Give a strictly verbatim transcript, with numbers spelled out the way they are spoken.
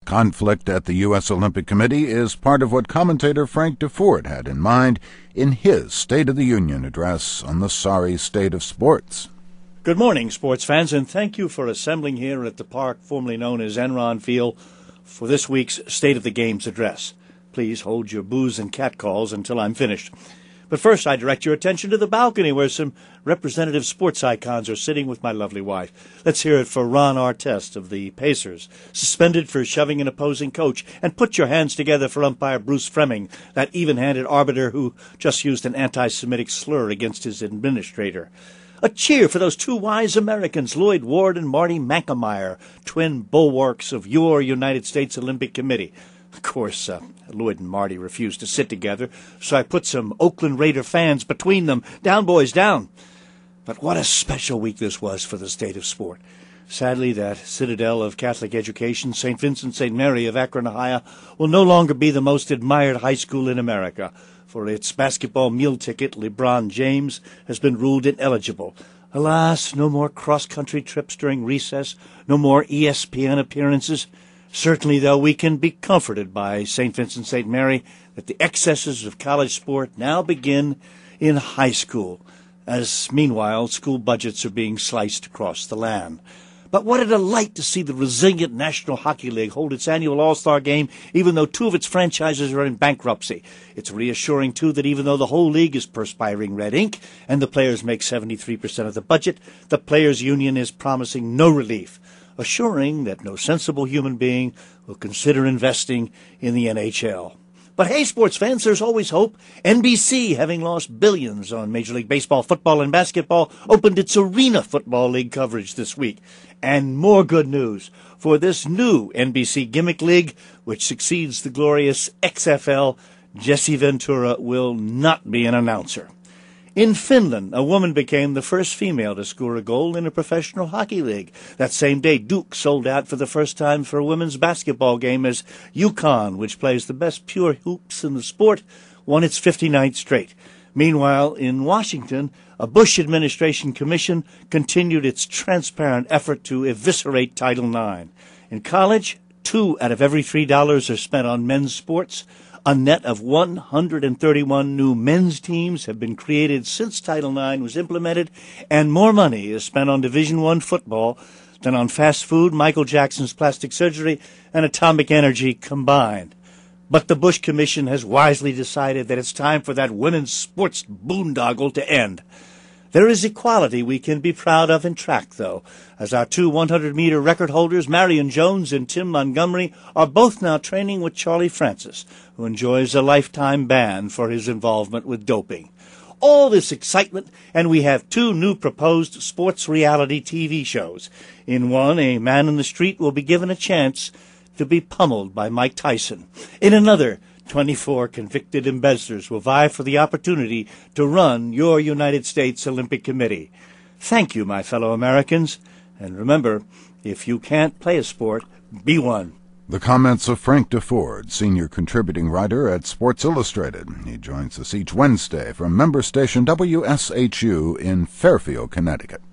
Conflict at the U S Olympic Committee is part of what commentator Frank Deford had in mind in his State of the Union address on the sorry state of sports. Good morning, sports fans, and thank you for assembling here at the park formerly known as Enron Field for this week's State of the Games address. Please hold your booze and catcalls until I'm finished. But first, I direct your attention to the balcony where some representative sports icons are sitting with my lovely wife. Let's hear it for Ron Artest of the Pacers, suspended for shoving an opposing coach, and put your hands together for umpire Bruce Fleming, that even-handed arbiter who just used an anti-Semitic slur against his administrator. A cheer for those two wise Americans, Lloyd Ward and Marty McNamara, twin bulwarks of your United States Olympic Committee. Of course, uh, Lloyd and Marty refused to sit together, so I put some Oakland Raider fans between them. Down, boys, down. But what a special week this was for the state of sport. Sadly, that citadel of Catholic education, Saint Vincent Saint Mary of Akron, Ohio, will no longer be the most admired high school in America. For its basketball meal ticket, LeBron James has been ruled ineligible. Alas, no more cross-country trips during recess, no more E S P N appearances. Certainly, though, we can be comforted by Saint Vincent Saint Mary that the excesses of college sport now begin in high school, as meanwhile school budgets are being sliced across the land. But what a delight to see the resilient National Hockey League hold its annual All-Star game, even though two of its franchises are in bankruptcy. It's reassuring, too, that even though the whole league is perspiring red ink and the players make seventy-three percent of the budget, the Players' Union is promising no relief, assuring that no sensible human being will consider investing in the N H L. But hey, sports fans, there's always hope. N B C, having lost billions on Major League Baseball, football, and basketball, opened its Arena Football League coverage this week. And more good news for this new N B C Gimmick League, which succeeds the glorious X F L. Jesse Ventura will not be an announcer. In Finland, a woman became the first female to score a goal in a professional hockey league. That same day, Duke sold out for the first time for a women's basketball game as UConn, which plays the best pure hoops in the sport, won its fifty-ninth straight. Meanwhile, in Washington, a Bush administration commission continued its transparent effort to eviscerate Title nine. In college, two out of every three dollars are spent on men's sports. A net of one hundred thirty-one new men's teams have been created since Title nine was implemented, and more money is spent on Division I football than on fast food, Michael Jackson's plastic surgery, and atomic energy combined. But the Bush Commission has wisely decided that it's time for that women's sports boondoggle to end. There is equality we can be proud of in track, though, as our two hundred-meter record holders, Marion Jones and Tim Montgomery, are both now training with Charlie Francis, who enjoys a lifetime ban for his involvement with doping. All this excitement, and we have two new proposed sports reality T V shows. In one, a man in the street will be given a chance to be pummeled by Mike Tyson. In another, twenty-four convicted embezzlers will vie for the opportunity to run your United States Olympic Committee. Thank you, my fellow Americans. And remember, if you can't play a sport, be one. The comments of Frank Deford, senior contributing writer at Sports Illustrated. He joins us each Wednesday from member station W S H U in Fairfield, Connecticut.